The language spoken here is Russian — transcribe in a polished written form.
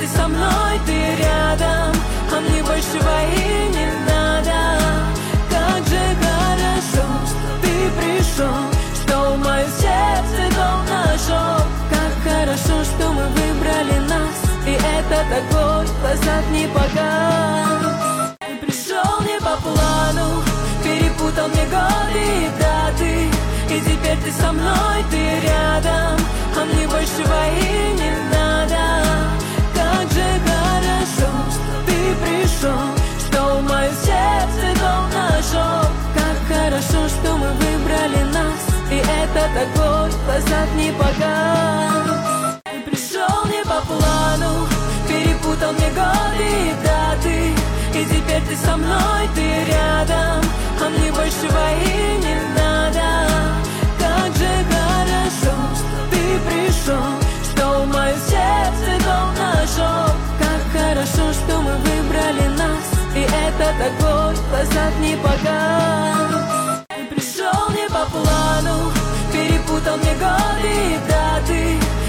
со мной, ты рядом, а мне большего и не надо. Как же хорошо, что ты пришел, что в моем сердце дом нашел. Как хорошо, что мы выбрали нас, и это такой назад не погас. Ты пришел не по плану, перепутал мне годы и даты, и теперь ты со мной, ты рядом, а мне большего и не надо. Как же хорошо, что ты пришел, что в моем сердце дом нашел. Как хорошо, что мы выбрали нас, и это такой назад не погас. Ты пришел не по плану, перепутал мне годы и даты, и теперь ты со мной, ты рядом, а мне большего и не надо. Как же хорошо, что ты пришел, что в моем сердце дом нашел. Как хорошо, что мы выбрали нас, и это такой назад не погас.